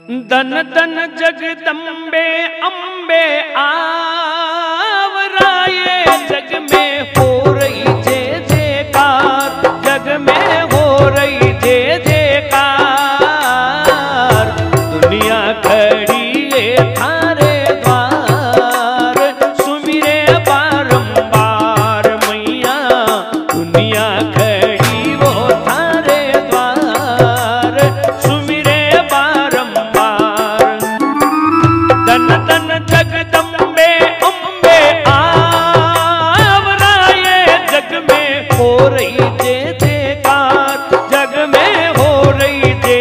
दन दन जगदम्बे अम्बे आवराये, जग में हो रही जय जयकार, जग में हो रही जय जयकार। दुनिया खड़ी है थारे द्वार, सुमिरे बारंबार मैया। दुनिया खड़ी वो थारे द्वार, सुमिरे बारंबार। दन दन जगदम्बे अम्बे आवराये, जग में हो रही जय जयकार, जग में हो रही जय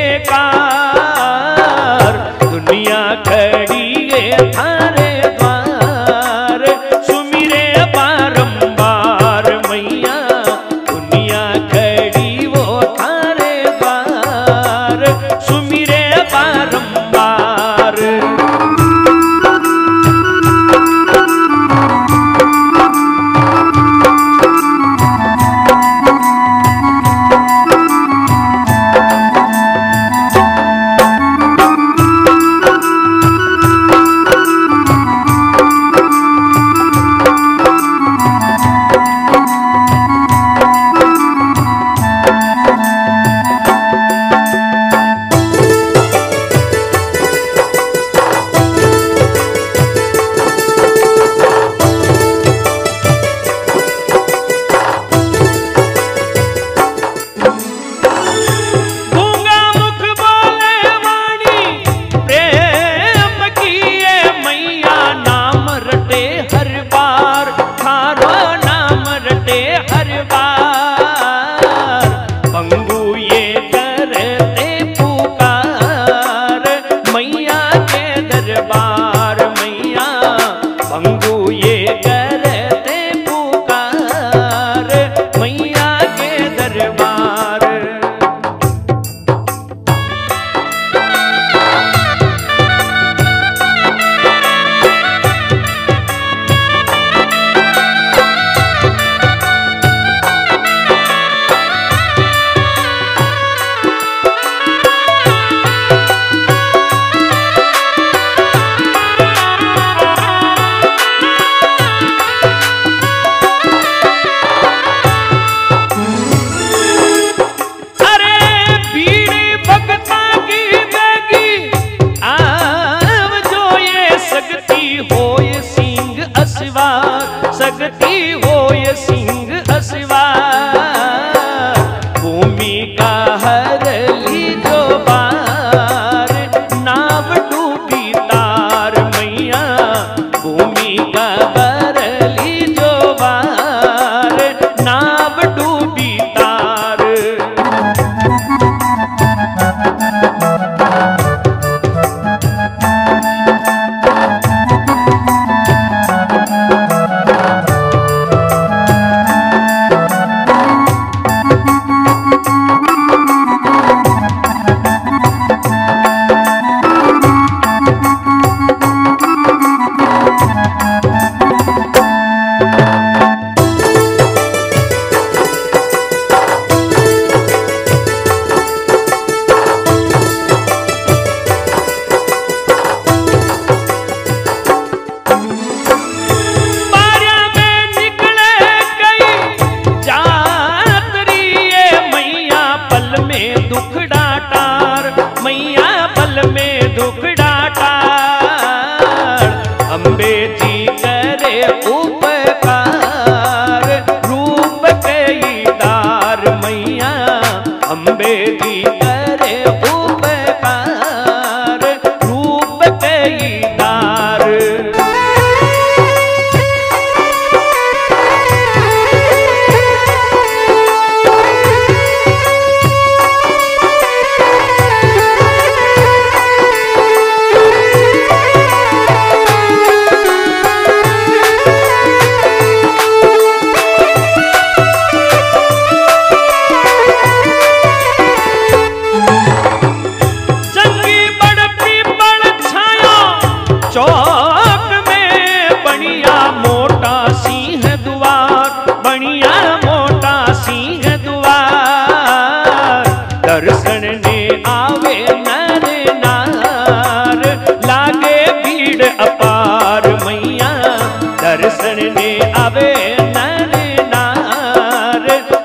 जयकार। दुनिया खड़ी है थारे द्वार, सुमिरे बारंबार मैया। दुनिया खड़ी वो थारे द्वार, सुमिरे बारंबार।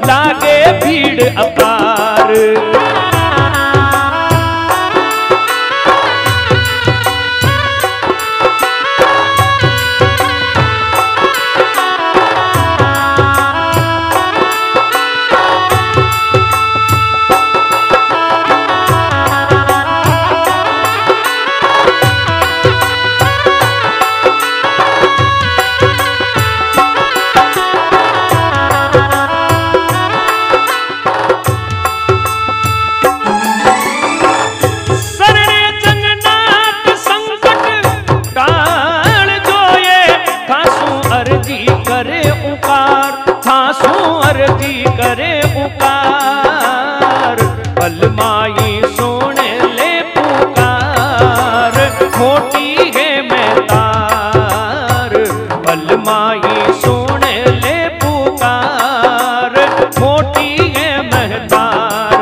लागे भीड़ अपार। करे उकार बलमाई सुन ले पुकार, मोटी है मैं तार। बलमाई सुन ले पुकार, मोटी है मैं तार।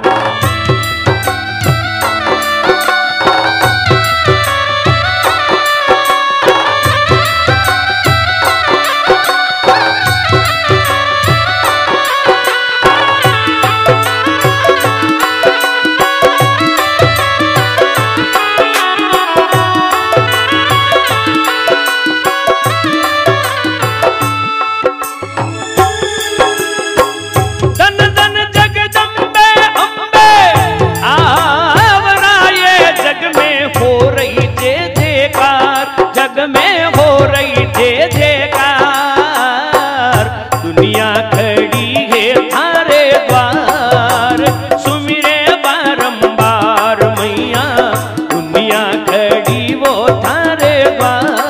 जग में हो रही जय जयकार, दुनिया खड़ी है थारे द्वार, सुमिरे बारंबार मैया। दुनिया खड़ी वो थारे द्वार,